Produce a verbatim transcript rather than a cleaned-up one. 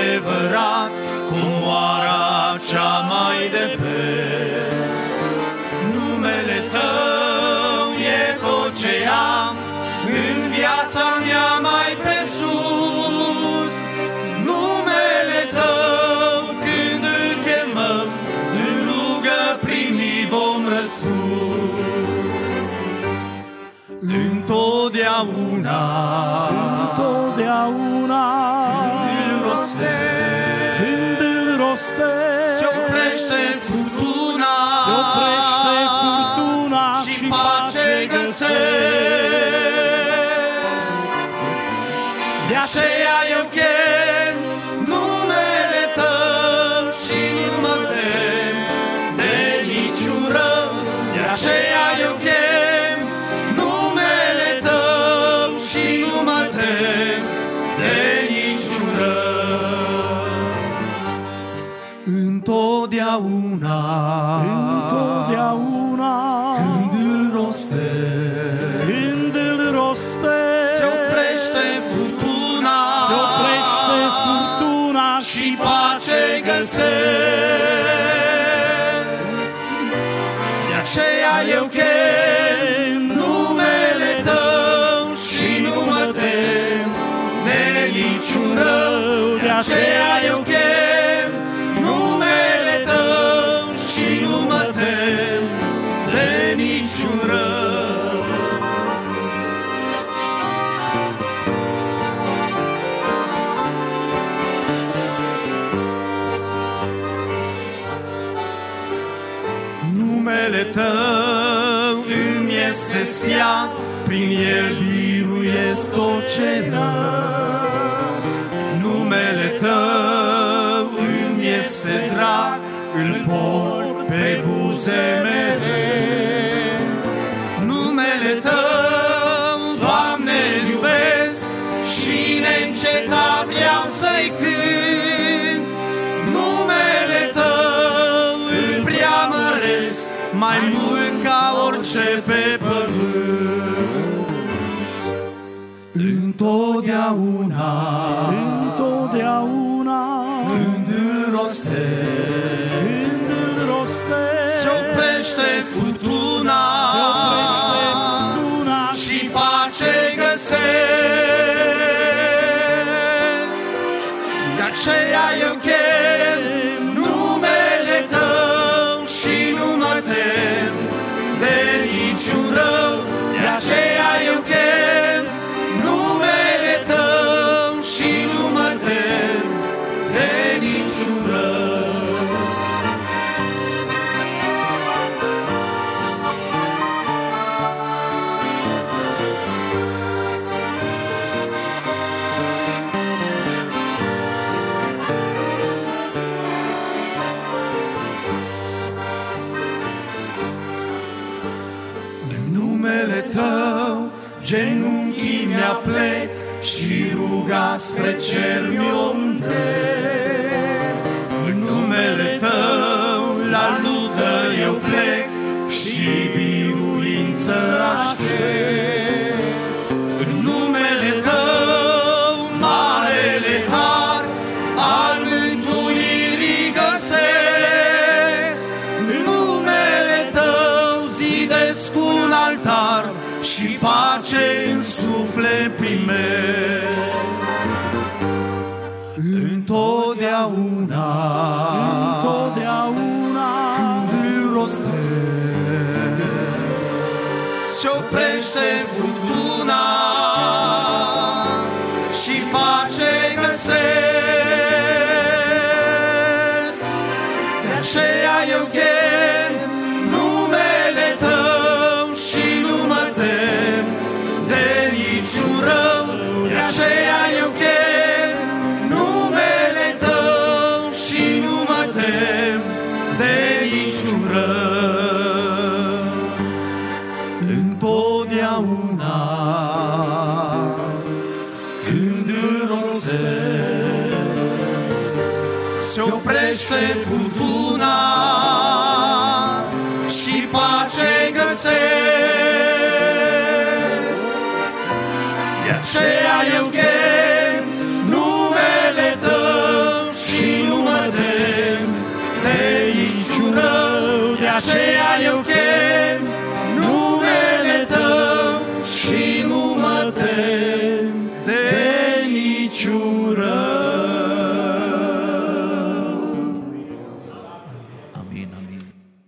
adevărat, comoara cea mai de preț. Numele Tău e tot ce am, în viața mea mai presus. Numele Tău, când îl chemăm, în rugă primii vom răspuns. Întotdeauna, întotdeauna, când îl rostesc, când îl rostesc, se oprește furtuna, se oprește furtuna și pace găsesc. De aceea eu chem numele Tău și nu mă tem de niciun rău. De aceea eu chem numele Tău și nu mă tem de niciun rău. Întotdeauna, întotdeauna, când îl rostesc, când îl rostesc, se oprește furtuna, se oprește furtuna și pace găsesc. De aceea eu chem numele Tău și nu mă tem de niciun rău. De aceea eu chem numele Tău și nu mă tem de niciun rău. Numele Tău îmi este sfiat, prin el biruiesc tot ce rău. Numele Tău îmi este drag, îl port pe buze mereu. Numele Tău, Doamne, îl iubesc și neîncetat vreau să-i cânt. Numele Tău îl preamăresc mai mult ca orice pe pământ. Întotdeauna, întotdeauna, când îl rostesc, când îl rostesc, se oprește furtuna, se oprește furtuna și pace găsesc. De aceea eu chem numele Tău și nu mă tem de niciun rău. De aceea eu chem numele Tău și nu mă tem de niciun rău. În numele Tău genunchii mi-aplec și ruga spre cer mi-o îndrept. În numele Tău la luptă eu plec și biruință aștept. În numele Tău marele har al mântuirii găsesc. În numele Tău zidesc un altar și pace în suflet primesc. Întotdeauna, întotdeauna, când îl rostesc, se oprește furtuna și pace găsesc. De aceea eu chem numele Tău și nu mă tem de niciun rău. De aceea eu chem numele Tău și nu mă tem de niciun rău. Întotdeauna, când îl rostesc, se oprește furtuna și pace găsesc. De aceea eu